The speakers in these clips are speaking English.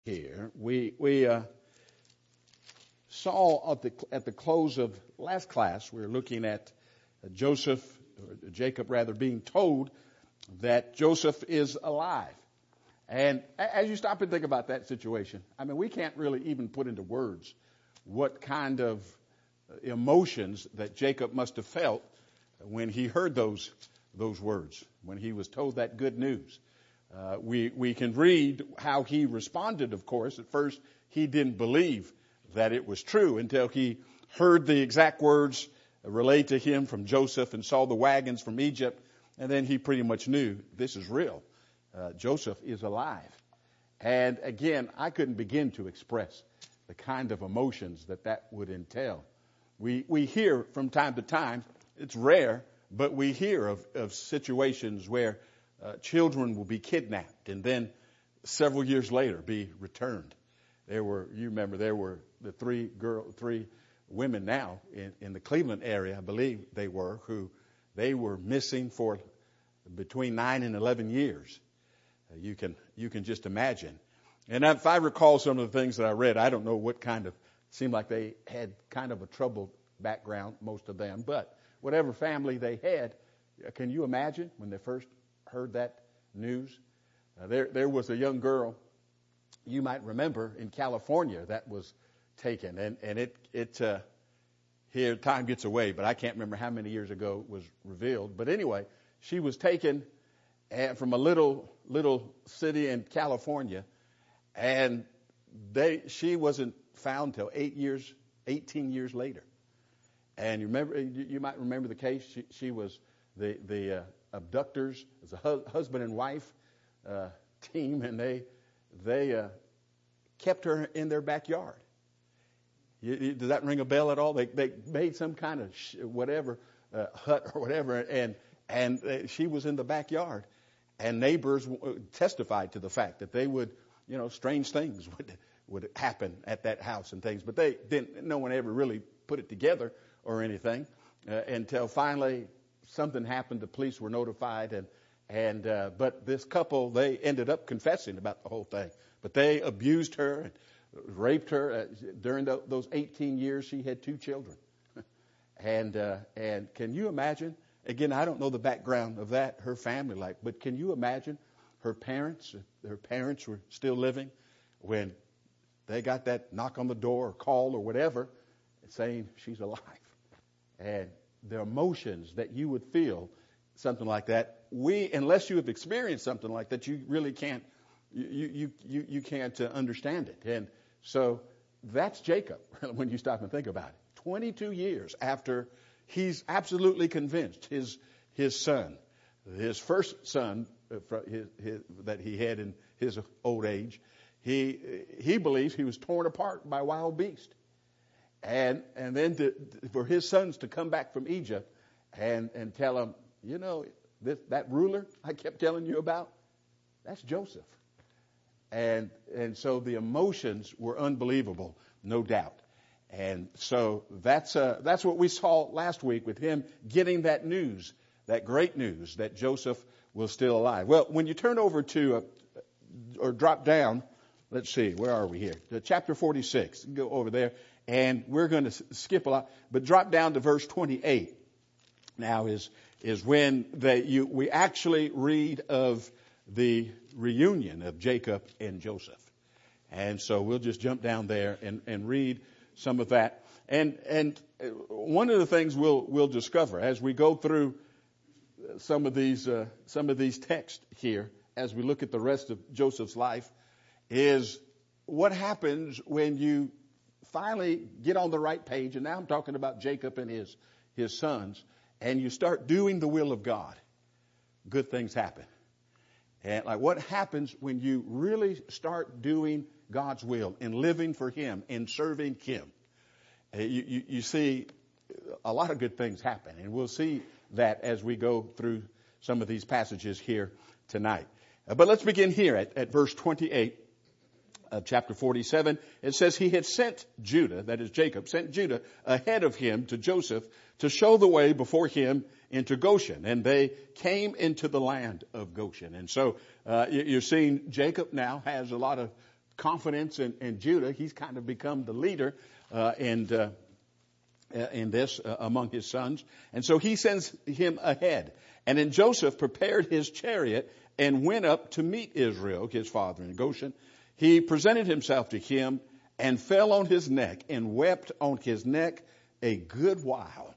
Here, we saw at the close of last class, we were looking at Jacob being told that Joseph is alive. And as you stop and think about that situation, I mean, we can't really even put into words what kind of emotions that Jacob must have felt when he heard those words, when he was told that good news. We can read how he responded, of course. At first, he didn't believe that it was true until he heard the exact words relayed to him from Joseph and saw the wagons from Egypt. And then he pretty much knew this is real. Joseph is alive. And again, I couldn't begin to express the kind of emotions that would entail. We hear from time to time, it's rare, but we hear of situations where children will be kidnapped and then several years later be returned. There were the three women now in the Cleveland area, I believe they were missing for between 9 and 11 years. You can just imagine. And if I recall some of the things that I read, I don't know what seemed like they had kind of a troubled background, most of them, but whatever family they had, can you imagine when they first heard that news? There was a young girl, you might remember, in California that was taken, and it here time gets away, but I can't remember how many years ago it was revealed. But anyway, she was taken from a little city in California, and she wasn't found till 18 years later. And you might remember the case. She was the abductors, it was a husband and wife team, and they kept her in their backyard. Does that ring a bell at all? They made some kind of hut or whatever, and she was in the backyard, and neighbors testified to the fact that they would, strange things would happen at that house and things, but no one ever really put it together or anything until finally something happened. The police were notified, but this couple, they ended up confessing about the whole thing. But they abused her and raped her. During those 18 years, she had 2 children. And can you imagine? Again, I don't know the background of her family life, but can you imagine her parents were still living when they got that knock on the door or call or whatever saying she's alive? And the emotions that you would feel, something like that, unless you have experienced something like that, you really can't, you can't understand it. And so that's Jacob when you stop and think about it. 22 years after he's absolutely convinced his son, his first son that he had in his old age, he believes he was torn apart by wild beasts. And then for his sons to come back from Egypt and tell him, that ruler I kept telling you about, that's Joseph. And so the emotions were unbelievable, no doubt. And so that's what we saw last week with him getting that news, that great news that Joseph was still alive. Well, when you turn over to or drop down, let's see, where are we here? Chapter 46. Go over there. And we're going to skip a lot, but drop down to verse 28. Now is when we actually read of the reunion of Jacob and Joseph. And so we'll just jump down there and read some of that. And one of the things we'll discover as we go through some of these texts here, as we look at the rest of Joseph's life, is what happens when you finally get on the right page, and now I'm talking about Jacob and his sons, and you start doing the will of God. Good things happen. And like what happens when you really start doing God's will and living for Him and serving Him? You see a lot of good things happen, and we'll see that as we go through some of these passages here tonight. But let's begin here at verse 28. Chapter 47, it says he had sent Judah, that is Jacob, sent Judah ahead of him to Joseph to show the way before him into Goshen. And they came into the land of Goshen. And so you're seeing Jacob now has a lot of confidence in Judah. He's kind of become the leader in this among his sons. And so he sends him ahead. And then Joseph prepared his chariot and went up to meet Israel, his father, in Goshen. He presented himself to him and fell on his neck and wept on his neck a good while.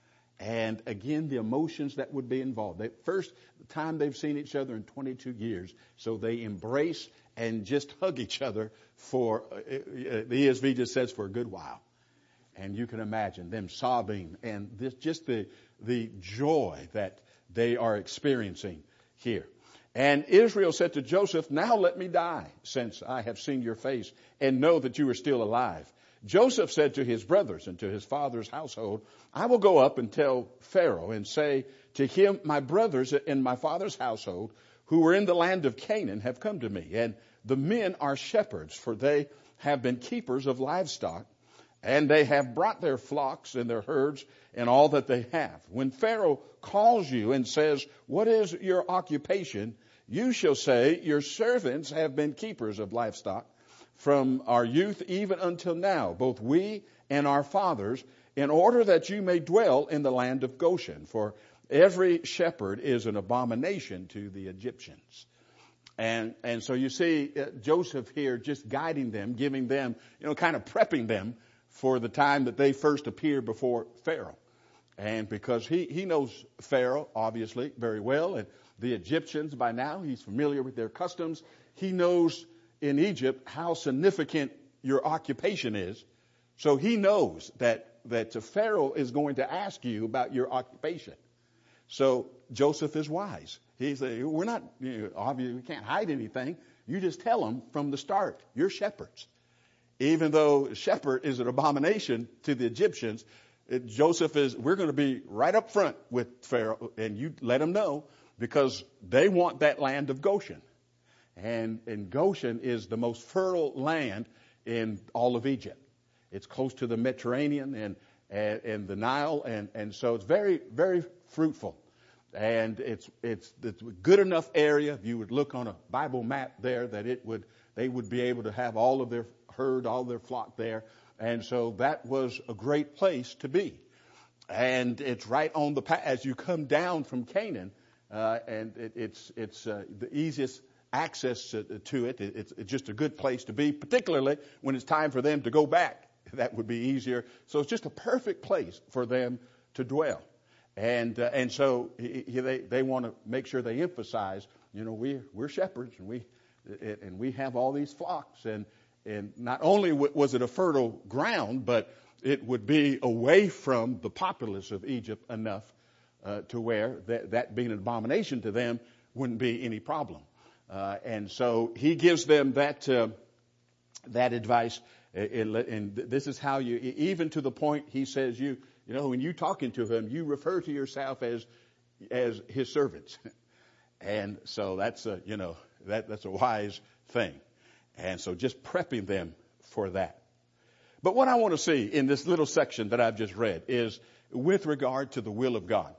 And again, the emotions that would be involved. The first time they've seen each other in 22 years. So they embrace and just hug each other for, the ESV just says, for a good while. And you can imagine them sobbing and just the joy that they are experiencing here. And Israel said to Joseph, now let me die, since I have seen your face and know that you are still alive. Joseph said to his brothers and to his father's household, I will go up and tell Pharaoh and say to him, my brothers in my father's household who were in the land of Canaan have come to me. And the men are shepherds, for they have been keepers of livestock. And they have brought their flocks and their herds and all that they have. When Pharaoh calls you and says, what is your occupation? You shall say, your servants have been keepers of livestock from our youth even until now, both we and our fathers, in order that you may dwell in the land of Goshen. For every shepherd is an abomination to the Egyptians. And so you see Joseph here just guiding them, giving them, kind of prepping them for the time that they first appear before Pharaoh. And because he knows Pharaoh, obviously, very well, and the Egyptians by now, he's familiar with their customs. He knows in Egypt how significant your occupation is. So he knows that Pharaoh is going to ask you about your occupation. So Joseph is wise. He says, we're not, obviously, we can't hide anything. You just tell them from the start, you're shepherds. Even though shepherd is an abomination to the Egyptians, Joseph we're going to be right up front with Pharaoh, and you let him know, because they want that land of Goshen. And Goshen is the most fertile land in all of Egypt. It's close to the Mediterranean and the Nile, and so it's very, very fruitful. And it's a good enough area. If you would look on a Bible map there, that they would be able to have all of their herd, all their flock there. And so that was a great place to be. And it's right on the path as you come down from Canaan, and it's the easiest access to it. It's just a good place to be, particularly when it's time for them to go back. That would be easier. So it's just a perfect place for them to dwell. And so they want to make sure they emphasize, we're shepherds and we have all these flocks, and not only was it a fertile ground, but it would be away from the populace of Egypt enough to where that being an abomination to them wouldn't be any problem. And so he gives them that advice, and this is how you, even to the point he says, when you talking to him, you refer to yourself as his servants. And so that's that's a wise thing. And so just prepping them for that. But what I want to see in this little section that I've just read is with regard to the will of God.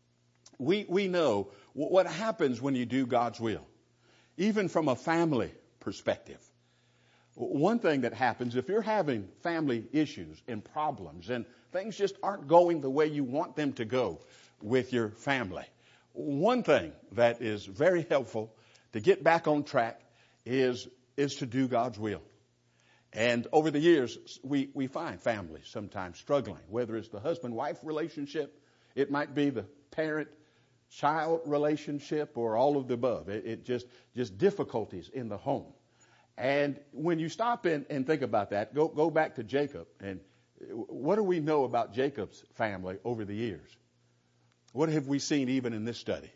We know what happens when you do God's will, even from a family perspective. One thing that happens, if you're having family issues and problems and things just aren't going the way you want them to go with your family, one thing that is very helpful to get back on track is to do God's will. And over the years, we find families sometimes struggling, whether it's the husband-wife relationship, it might be the parent-child relationship, or all of the above. It just difficulties in the home. And when you stop and think about that, go back to Jacob. And what do we know about Jacob's family over the years? What have we seen even in this study?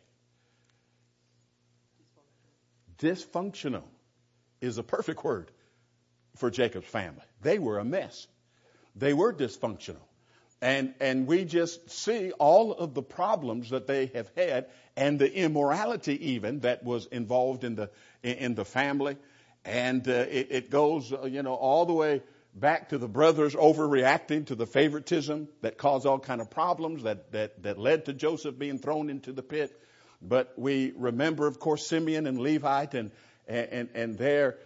Dysfunctional is a perfect word for Jacob's family. They were a mess. They were dysfunctional. And we just see all of the problems that they have had, and the immorality even that was involved in the family. And it goes, all the way back to the brothers overreacting to the favoritism that caused all kind of problems that led to Joseph being thrown into the pit. But we remember, of course, Simeon and Levite and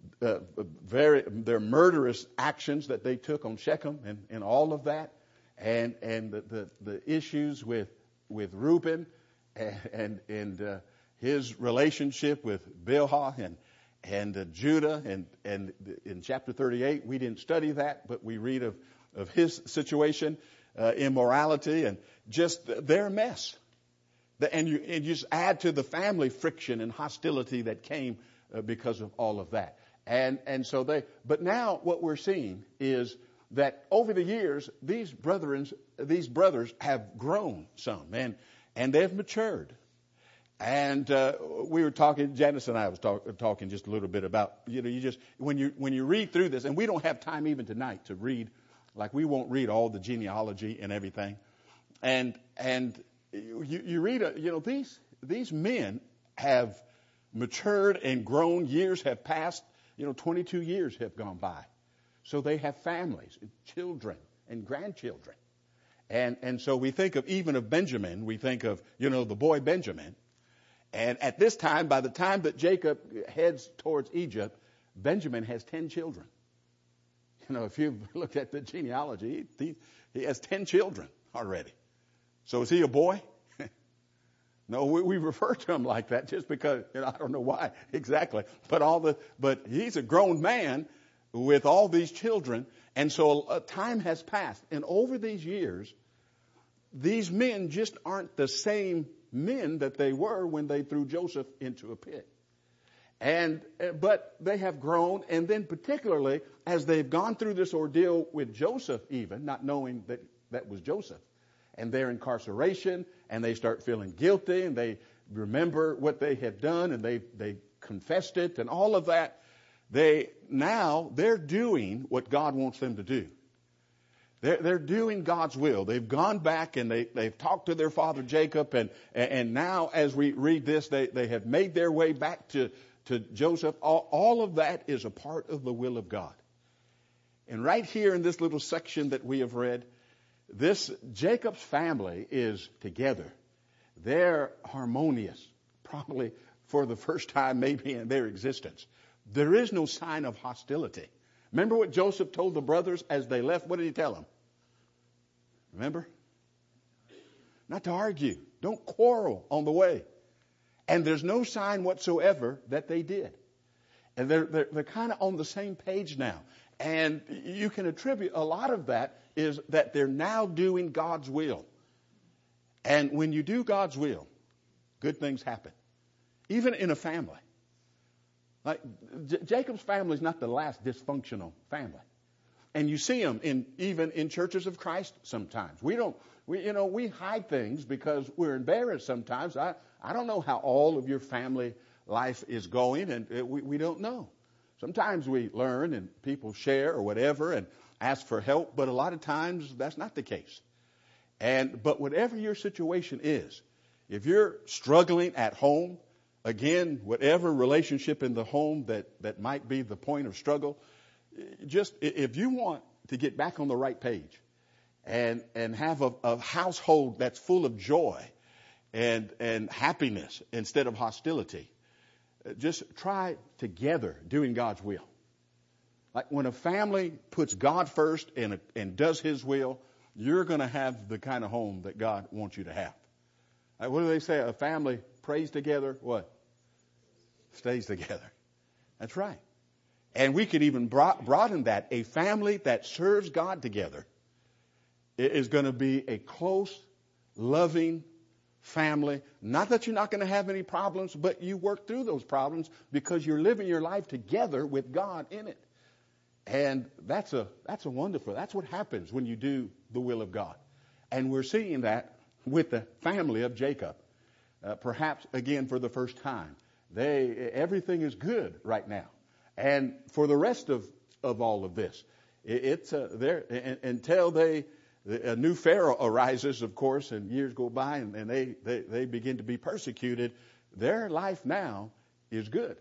their murderous actions that they took on Shechem and all of that, and the issues with Reuben and his relationship with Bilhah and Judah, and in chapter 38 we didn't study that, but we read of his situation, immorality, and just their mess. And you just add to the family friction and hostility that came because of all of that. But now what we're seeing is that over the years, these brothers have grown some, and they've matured. And we were talking, Janice and I was talking just a little bit about, you just, when you read through this, and we don't have time even tonight to read, like we won't read all the genealogy and everything. And you read, these men have matured and grown. Years have passed. 22 years have gone by. So they have families, and children, and grandchildren. And so we think of Benjamin, we think of, the boy Benjamin. And at this time, by the time that Jacob heads towards Egypt, Benjamin has 10 children. If you've looked at the genealogy, he has 10 children already. So is he a boy? No, we refer to him like that just because, I don't know why exactly. But he's a grown man with all these children. And so time has passed. And over these years, these men just aren't the same men that they were when they threw Joseph into a pit. But they have grown, and then particularly as they've gone through this ordeal with Joseph, even not knowing that was Joseph, and their incarceration, and they start feeling guilty, and they remember what they had done, and they confessed it, and all of that. They're doing what God wants them to do. They're doing God's will. They've gone back and they've talked to their father Jacob, and now as we read this, they have made their way back to Joseph. All of that is a part of the will of God. And right here in this little section that we have read, this Jacob's family is together. They're harmonious, probably for the first time maybe in their existence. There is no sign of hostility. Remember what Joseph told the brothers as they left? What did he tell them? Remember? Not to argue. Don't quarrel on the way. And there's no sign whatsoever that they did. And they're kind of on the same page now. And you can attribute a lot of that is that they're now doing God's will. And when you do God's will, good things happen. Even in a family. Like Jacob's family is not the last dysfunctional family. And you see them even in churches of Christ sometimes. We hide things because we're embarrassed sometimes. I don't know how all of your family life is going, and we don't know. Sometimes we learn and people share or whatever and ask for help, but a lot of times that's not the case. But whatever your situation is, if you're struggling at home, again, whatever relationship in the home that might be the point of struggle, just if you want to get back on the right page and have a household that's full of joy and happiness instead of hostility, just try together doing God's will. Like when a family puts God first and does His will, you're going to have the kind of home that God wants you to have. Like what do they say? A family prays together, what? Stays together. That's right. And we could even broaden that. A family that serves God together is going to be a close, loving family. Not that you're not going to have any problems, but you work through those problems because you're living your life together with God in it. And that's a wonderful. That's what happens when you do the will of God. And we're seeing that with the family of Jacob. Perhaps again for the first time. Everything is good right now. And for the rest of all of this, it's until a new Pharaoh arises, of course, and years go by and they begin to be persecuted. Their life now is good.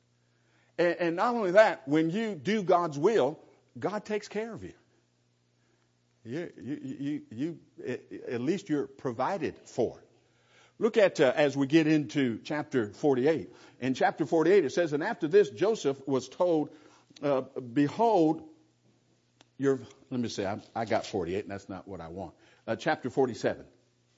And not only that, when you do God's will, God takes care of you. You at least you're provided for. Look at, as we get into chapter 48. In chapter 48 it says, and after this Joseph was told, behold, I got 48 and that's not what I want. Chapter 47.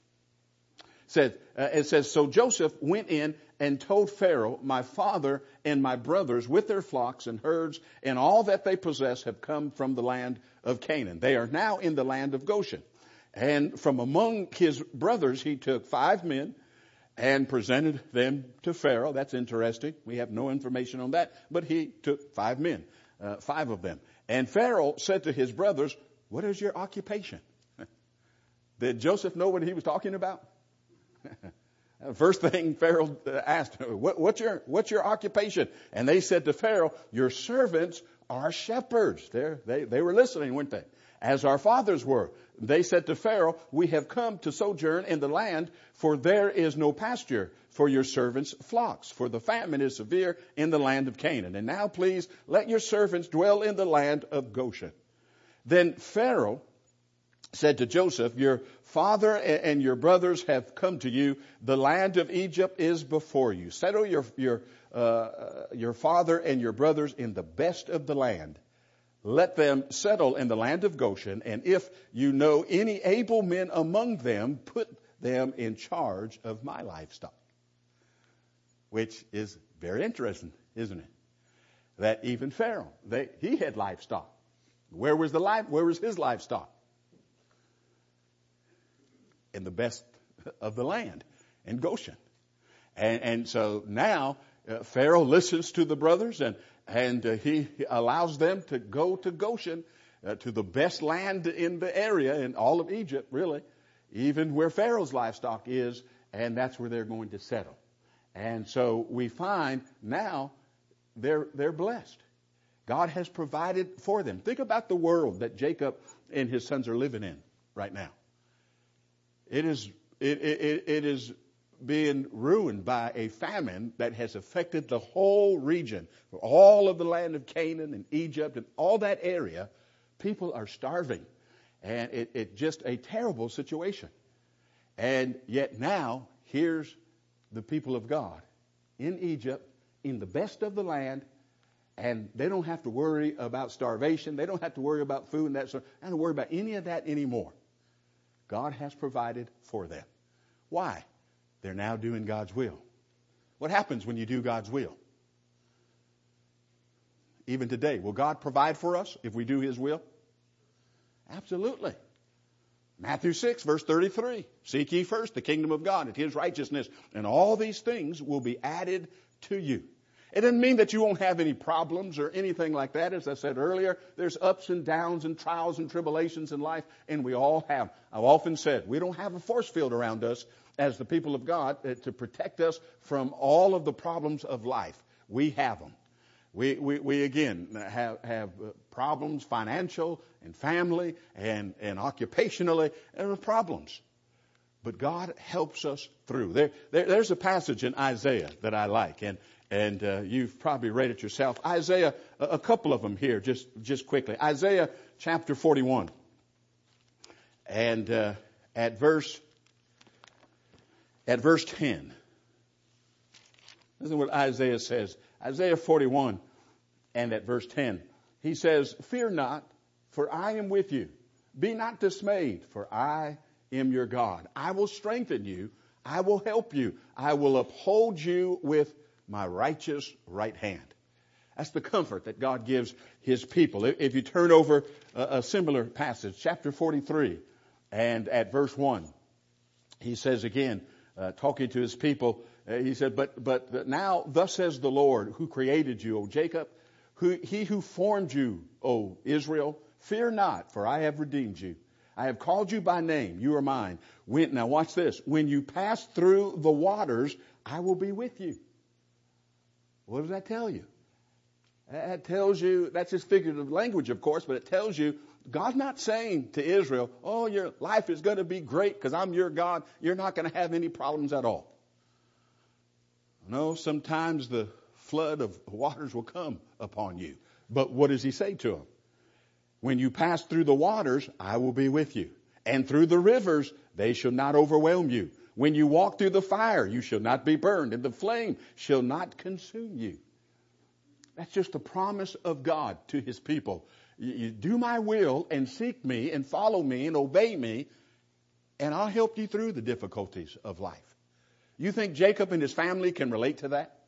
It says, so Joseph went in and told Pharaoh, my father and my brothers with their flocks and herds and all that they possess have come from the land of Canaan. They are now in the land of Goshen. And from among his brothers he took 5 men and presented them to Pharaoh. That's interesting. We have no information on that, but he took 5 men, 5 of them. And Pharaoh said to his brothers, what is your occupation? Did Joseph know what he was talking about? First thing Pharaoh asked, what's your occupation? And they said to Pharaoh, your servants are shepherds. They were listening, weren't they? As our fathers were. They said to Pharaoh, we have come to sojourn in the land, for there is no pasture for your servants' flocks, for the famine is severe in the land of Canaan. And now please let your servants dwell in the land of Goshen. Then Pharaoh said to Joseph, your father and your brothers have come to you. The land of Egypt is before you. Settle your father and your brothers in the best of the land. Let them settle in the land of Goshen. And if you know any able men among them, put them in charge of my livestock. Which is very interesting, isn't it? That even Pharaoh, he had livestock. Where was his livestock? In the best of the land, in Goshen. And so now Pharaoh listens to the brothers and he allows them to go to Goshen, to the best land in the area, in all of Egypt, really, even where Pharaoh's livestock is, and that's where they're going to settle. And so we find now they're blessed. God has provided for them. Think about the world that Jacob and his sons are living in right now. It is being ruined by a famine that has affected the whole region. For all of the land of Canaan and Egypt and all that area, people are starving. And it's just a terrible situation. And yet now, here's the people of God in Egypt, in the best of the land, and they don't have to worry about starvation. They don't have to worry about food and that sort. They don't have to worry about any of that anymore. God has provided for them. Why? They're now doing God's will. What happens when you do God's will? Even today, will God provide for us if we do His will? Absolutely. Matthew 6, verse 33. Seek ye first the kingdom of God and His righteousness, and all these things will be added to you. It doesn't mean that you won't have any problems or anything like that. As I said earlier, there's ups and downs and trials and tribulations in life, and we all have. I've often said we don't have a force field around us as the people of God to protect us from all of the problems of life. We have them. We again have problems, financial and family and occupationally, and problems. But God helps us through. There's a passage in Isaiah that I like, and you've probably read it yourself. Isaiah, a couple of them here, just quickly. Isaiah chapter 41, and at verse 10. Listen to what Isaiah says. Isaiah 41 and at verse 10. He says, fear not, for I am with you. Be not dismayed, for I am your God. I will strengthen you. I will help you. I will uphold you with my righteous right hand. That's the comfort that God gives His people. If you turn over a similar passage, chapter 43 and at verse 1, he says again, talking to His people, he said, but now thus says the Lord who created you, O Jacob, he who formed you, O Israel, fear not, for I have redeemed you. I have called you by name. You are mine. Now watch this. When you pass through the waters, I will be with you. What does that tell you? That tells you, that's just figurative language, of course, but it tells you God's not saying to Israel, oh, your life is going to be great because I'm your God. You're not going to have any problems at all. No, sometimes the flood of waters will come upon you. But what does He say to them? When you pass through the waters, I will be with you. And through the rivers, they shall not overwhelm you. When you walk through the fire, you shall not be burned, and the flame shall not consume you. That's just the promise of God to his people. You do my will and seek me and follow me and obey me, and I'll help you through the difficulties of life. You think Jacob and his family can relate to that?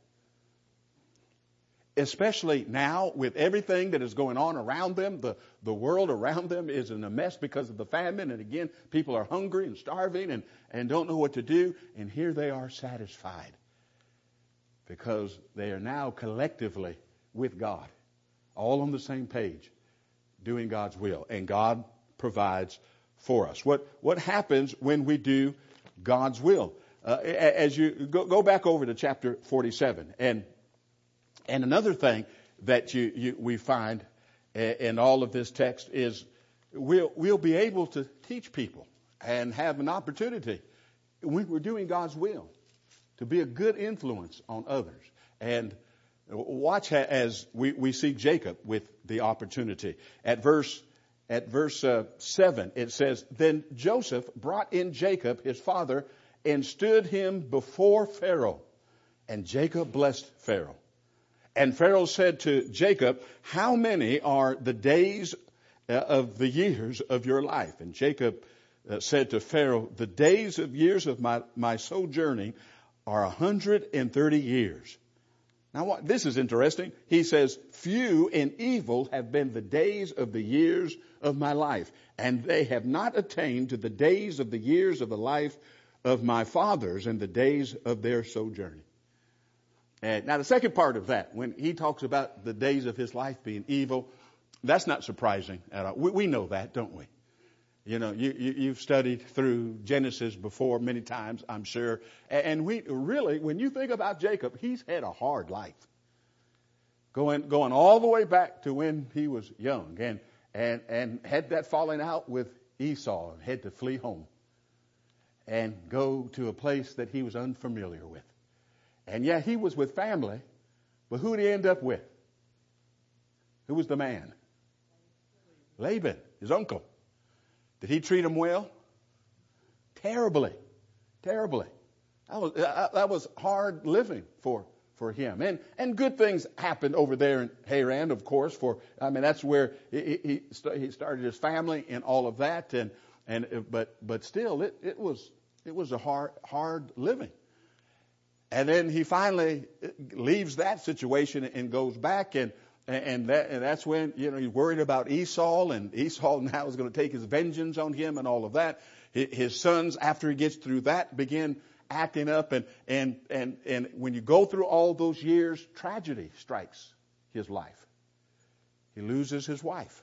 Especially now with everything that is going on around them, the world around them is in a mess because of the famine. And again, people are hungry and starving and don't know what to do. And here they are satisfied because they are now collectively with God, all on the same page, doing God's will. And God provides for us. What happens when we do God's will? As you go back over to chapter 47, and another thing that we find in all of this text is we'll be able to teach people and have an opportunity when we're doing God's will to be a good influence on others. And watch as we see Jacob with the opportunity. At verse 7, it says, Then Joseph brought in Jacob, his father, and stood him before Pharaoh. And Jacob blessed Pharaoh. And Pharaoh said to Jacob, How many are the days of the years of your life? And Jacob said to Pharaoh, The days of years of my sojourning are 130 years. Now, this is interesting. He says, Few and evil have been the days of the years of my life, and they have not attained to the days of the years of the life of my fathers and the days of their sojourning. And now the second part of that, when he talks about the days of his life being evil, that's not surprising at all. We know that, don't we? You know, you've studied through Genesis before many times, I'm sure. And we really, when you think about Jacob, he's had a hard life. Going all the way back to when he was young and had that falling out with Esau and had to flee home and go to a place that he was unfamiliar with. And yeah, he was with family, but who did he end up with? Who was the man? Laban, his uncle. Did he treat him well? Terribly. Terribly. That was hard living for him. And good things happened over there in Haran, of course, that's where he started his family and all of that. But still, it was a hard living. And then he finally leaves that situation and goes back and that's when, he's worried about Esau, and Esau now is going to take his vengeance on him and all of that. His sons, after he gets through that, begin acting up, and when you go through all those years, tragedy strikes his life. He loses his wife.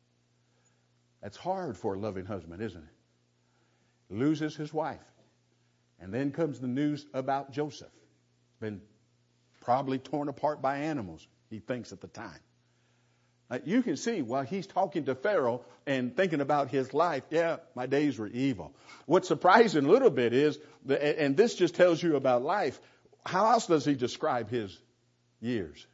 That's hard for a loving husband, isn't it? Loses his wife. And then comes the news about Joseph. Been probably torn apart by animals, he thinks at the time. You can see while he's talking to Pharaoh and thinking about his life, yeah, my days were evil. What's surprising a little bit is, and this just tells you about life, how else does he describe his years?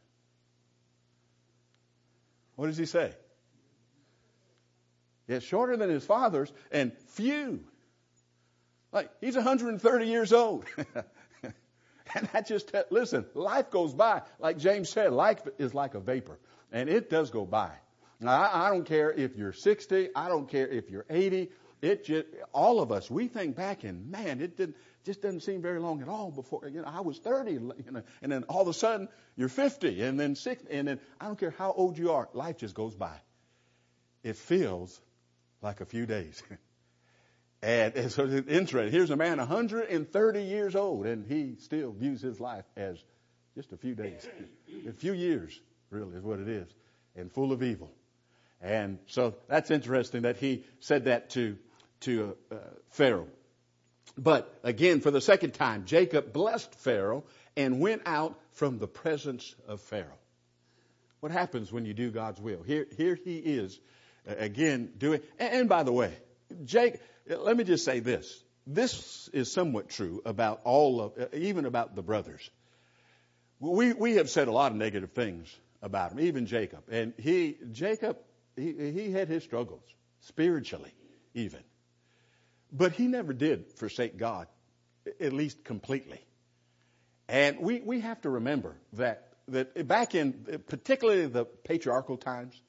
What does he say? Yeah, shorter than his father's and few. Like, he's 130 years old. And that just, listen, life goes by. Like James said, life is like a vapor. And it does go by. Now, I don't care if you're 60. I don't care if you're 80. All of us, we think back and, man, just doesn't seem very long at all before, I was 30, and then all of a sudden you're 50 and then 60. And then I don't care how old you are. Life just goes by. It feels like a few days. And so it's interesting. Here's a man 130 years old, and he still views his life as just a few days. A few years, really, is what it is, and full of evil. And so that's interesting that he said that to Pharaoh. But again, for the second time, Jacob blessed Pharaoh and went out from the presence of Pharaoh. What happens when you do God's will? Here he is, again, doing. And by the way, let me just say this. This is somewhat true about even about the brothers. We have said a lot of negative things about him, even Jacob. And Jacob had his struggles, spiritually even. But he never did forsake God at least completely. And we have to remember that back in particularly the patriarchal times,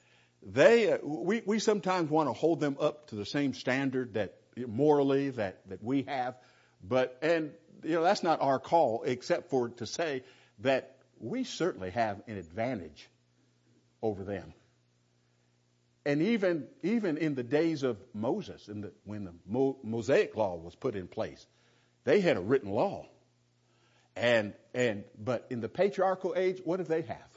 we sometimes want to hold them up to the same standard that morally that we have, and that's not our call, except for to say that we certainly have an advantage over them. And even in the days of Moses, when the Mosaic law was put in place, they had a written law. But in the patriarchal age, what did they have?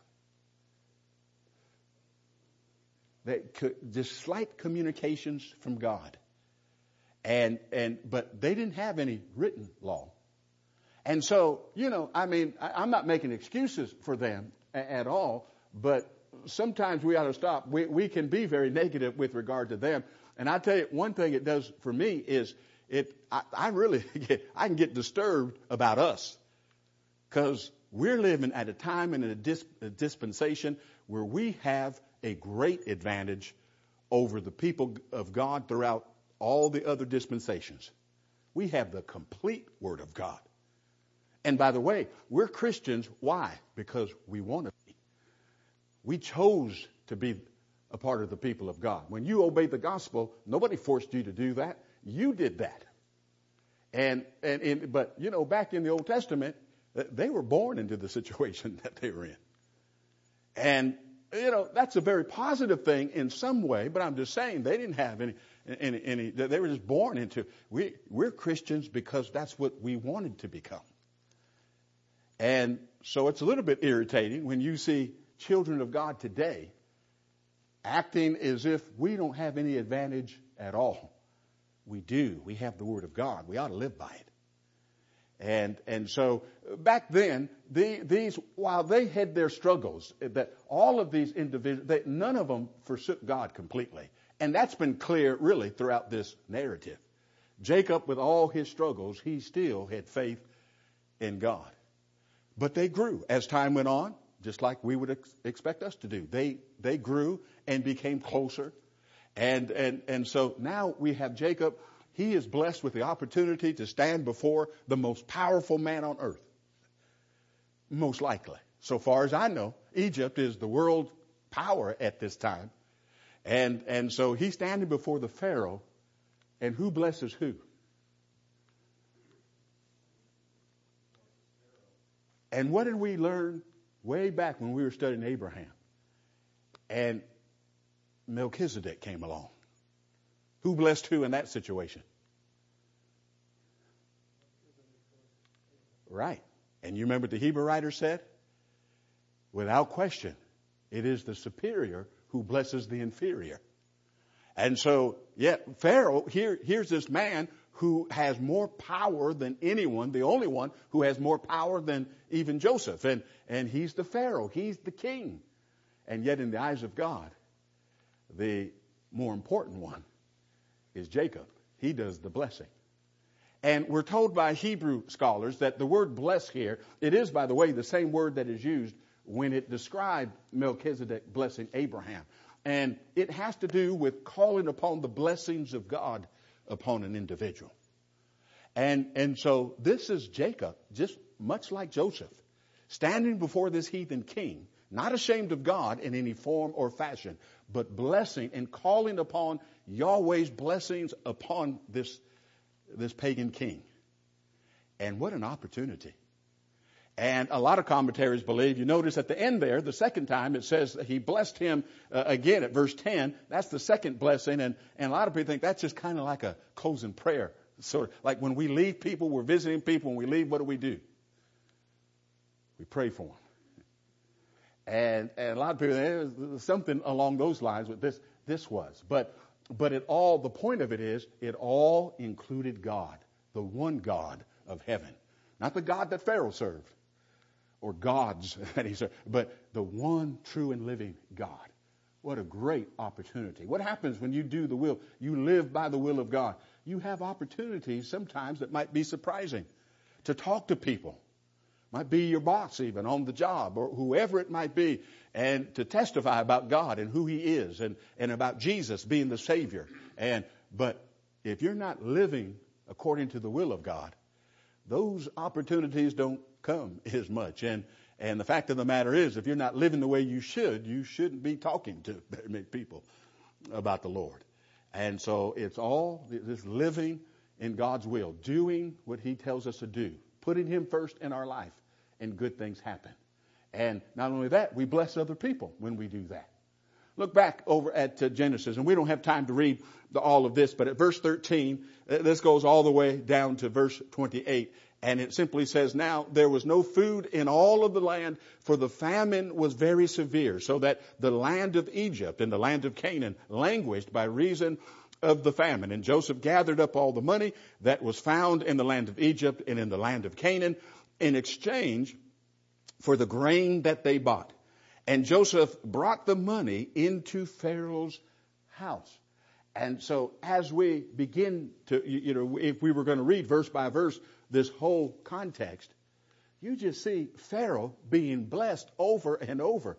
Just slight communications from God. But they didn't have any written law. And so, I'm not making excuses for them at all, but sometimes we ought to stop. We can be very negative with regard to them. And I tell you, one thing it does for me is I can get disturbed about us, because we're living at a time and a dispensation where we have a great advantage over the people of God throughout all the other dispensations. We have the complete Word of God. And by the way, we're Christians. Why? Because we want to be. We chose to be a part of the people of God. When you obeyed the gospel, nobody forced you to do that. You did that. But back in the Old Testament, they were born into the situation that they were in. And, that's a very positive thing in some way, but I'm just saying they didn't have any, they were just born into, we're Christians because that's what we wanted to become. And so it's a little bit irritating when you see children of God today acting as if we don't have any advantage at all. We do. We have the Word of God. We ought to live by it. And so back then, these while they had their struggles, that all of these individuals, none of them forsook God completely. And that's been clear really throughout this narrative. Jacob, with all his struggles, he still had faith in God. But they grew as time went on, just like we would expect us to do. They grew and became closer. And so now we have Jacob. He is blessed with the opportunity to stand before the most powerful man on earth. Most likely. So far as I know, Egypt is the world power at this time. And so he's standing before the Pharaoh. And who blesses who? And what did we learn way back when we were studying Abraham? And Melchizedek came along. Who blessed who in that situation? Right. And you remember what the Hebrew writer said? Without question, it is the superior who blesses the inferior. And so, Pharaoh, here's this man who has more power than anyone, the only one who has more power than even Joseph. And he's the Pharaoh. He's the king. And yet in the eyes of God, the more important one is Jacob. He does the blessing. And we're told by Hebrew scholars that the word bless here, it is, by the way, the same word that is used when it described Melchizedek blessing Abraham. And it has to do with calling upon the blessings of God upon an individual. And so this is Jacob, just much like Joseph, standing before this heathen king, not ashamed of God in any form or fashion, but blessing and calling upon Yahweh's blessings upon this pagan king. And what an opportunity. And a lot of commentaries believe, you notice at the end there, the second time it says he blessed him again at verse 10. That's the second blessing. And a lot of people think that's just kind of like a closing prayer. Sort of like when we leave people, we're visiting people, when we leave, what do? We pray for them. And a lot of people, there's something along those lines with this was. But the point of it is, it all included God, the one God of heaven. Not the God that Pharaoh served, or gods that he served, but the one true and living God. What a great opportunity. What happens when you do the will? You live by the will of God. You have opportunities sometimes that might be surprising to talk to people. Might be your boss even on the job, or whoever it might be, and to testify about God and who he is, and about Jesus being the Savior. But if you're not living according to the will of God, those opportunities don't come as much. And the fact of the matter is, if you're not living the way you shouldn't be talking to very many people about the Lord. And so it's all this living in God's will, doing what he tells us to do, putting him first in our life, and good things happen. And not only that, we bless other people when we do that. Look back over at Genesis, and we don't have time to read all of this, but at verse 13, this goes all the way down to verse 28, and it simply says, "Now there was no food in all of the land, for the famine was very severe, so that the land of Egypt and the land of Canaan languished by reason of the famine. And Joseph gathered up all the money that was found in the land of Egypt and in the land of Canaan in exchange for the grain that they bought. And Joseph brought the money into Pharaoh's house." And so as we begin to, if we were going to read verse by verse this whole context, you just see Pharaoh being blessed over and over.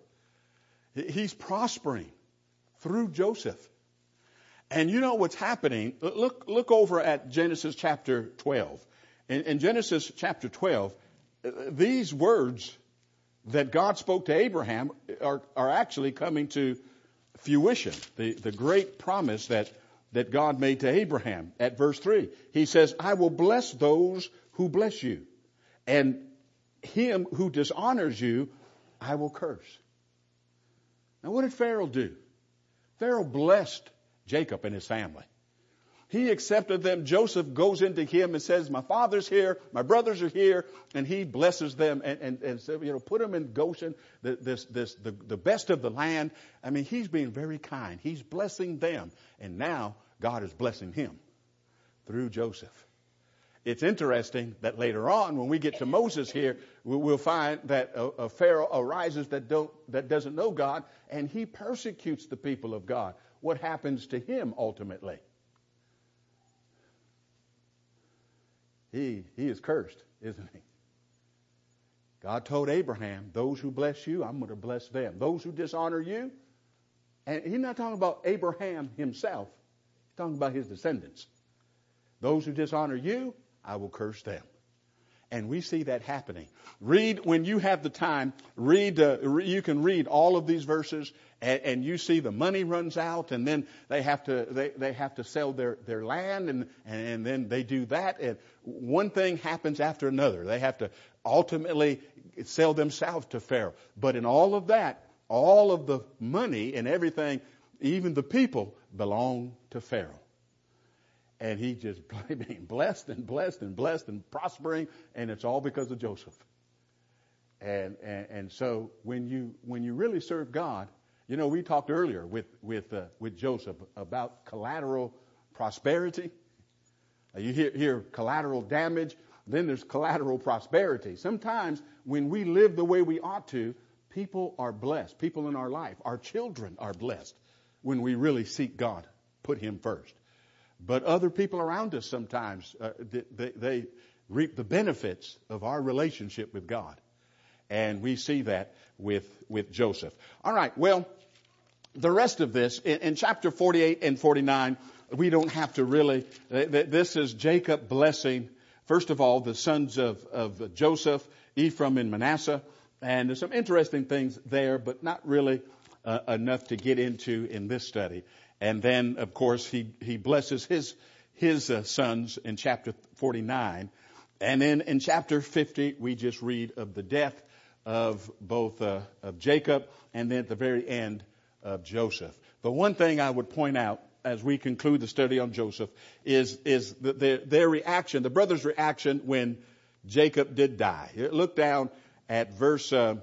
He's prospering through Joseph. And you know what's happening? Look over at Genesis chapter 12. In Genesis chapter 12, these words that God spoke to Abraham are actually coming to fruition. The great promise that God made to Abraham at verse 3. He says, "I will bless those who bless you, and him who dishonors you, I will curse." Now what did Pharaoh do? Pharaoh blessed Jacob and his family. He accepted them. Joseph goes into him and says, "My father's here, my brothers are here," and he blesses them and said, put them in Goshen, the best of the land. I mean, he's being very kind. He's blessing them, and now God is blessing him through Joseph. It's interesting that later on, when we get to Moses here, we'll find that a Pharaoh arises that doesn't know God, and he persecutes the people of God. What happens to him ultimately? He is cursed, isn't he? God told Abraham, "Those who bless you, I'm going to bless them. Those who dishonor you," and he's not talking about Abraham himself. He's talking about his descendants. "Those who dishonor you, I will curse them." And we see that happening. Read, when you have the time, you can read all of these verses, and you see the money runs out, and then they have to sell their land, and then they do that, and one thing happens after another. They have to ultimately sell themselves to Pharaoh. But in all of that, all of the money and everything, even the people, belong to Pharaoh. And he just being blessed and blessed and blessed and prospering, and it's all because of Joseph. And so when you really serve God, we talked earlier with Joseph about collateral prosperity. You hear collateral damage, then there's collateral prosperity. Sometimes when we live the way we ought to, people are blessed. People in our life, our children are blessed when we really seek God, put him first. But other people around us sometimes, they reap the benefits of our relationship with God. And we see that with Joseph. All right, well, the rest of this, in chapter 48 and 49, we don't have to really, this is Jacob blessing, first of all, the sons of Joseph, Ephraim and Manasseh. And there's some interesting things there, but not really enough to get into in this study. And then, of course, he blesses his sons in chapter 49. And then in chapter 50, we just read of the death of both of Jacob, and then at the very end of Joseph. The one thing I would point out as we conclude the study on Joseph is their reaction, the brothers' reaction when Jacob did die. Look down at verse, I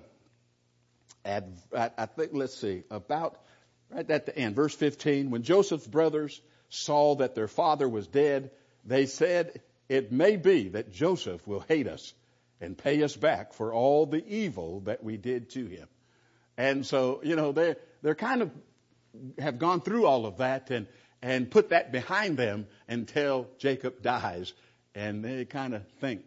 think, let's see, about right at the end, verse 15. When Joseph's brothers saw that their father was dead, they said, "It may be that Joseph will hate us and pay us back for all the evil that we did to him." And so, they're kind of have gone through all of that and put that behind them until Jacob dies. And they kind of think,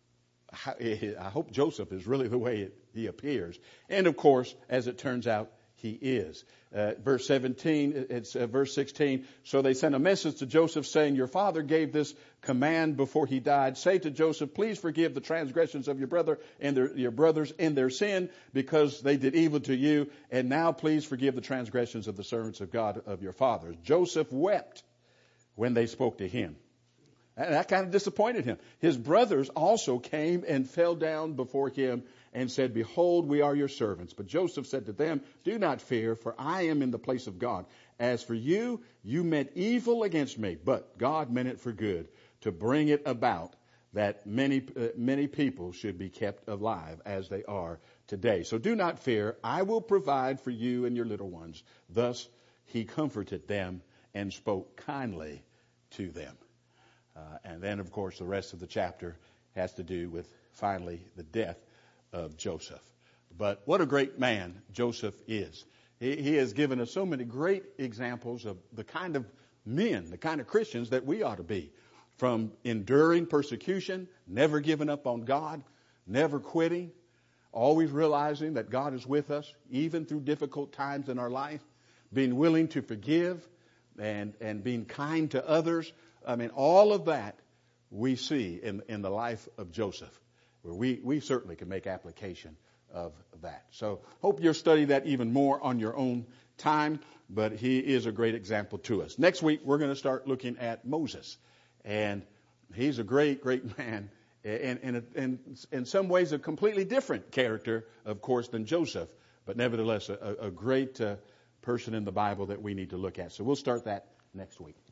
I hope Joseph is really the way he appears. And of course, as it turns out, he is. Verse 17, it's verse 16. So they sent a message to Joseph saying, your father gave this command before he died. Say to Joseph, please forgive the transgressions of your brother and your brothers in their sin because they did evil to you. And now please forgive the transgressions of the servants of God of your fathers. Joseph wept when they spoke to him. And that kind of disappointed him. His brothers also came and fell down before him and said, behold, we are your servants. But Joseph said to them, do not fear, for I am in the place of God. As for you, you meant evil against me, but God meant it for good, to bring it about that many people should be kept alive as they are today. So do not fear. I will provide for you and your little ones. Thus he comforted them and spoke kindly to them. And then, of course, the rest of the chapter has to do with, finally, the death of Joseph. But what a great man Joseph is. He has given us so many great examples of the kind of men, the kind of Christians that we ought to be. From enduring persecution, never giving up on God, never quitting, always realizing that God is with us, even through difficult times in our life, being willing to forgive and being kind to others. I mean, all of that we see in the life of Joseph, where we certainly can make application of that. So hope you'll study that even more on your own time, but he is a great example to us. Next week, we're going to start looking at Moses, and he's a great, great man, and in some ways a completely different character, of course, than Joseph, but nevertheless a great person in the Bible that we need to look at. So we'll start that next week.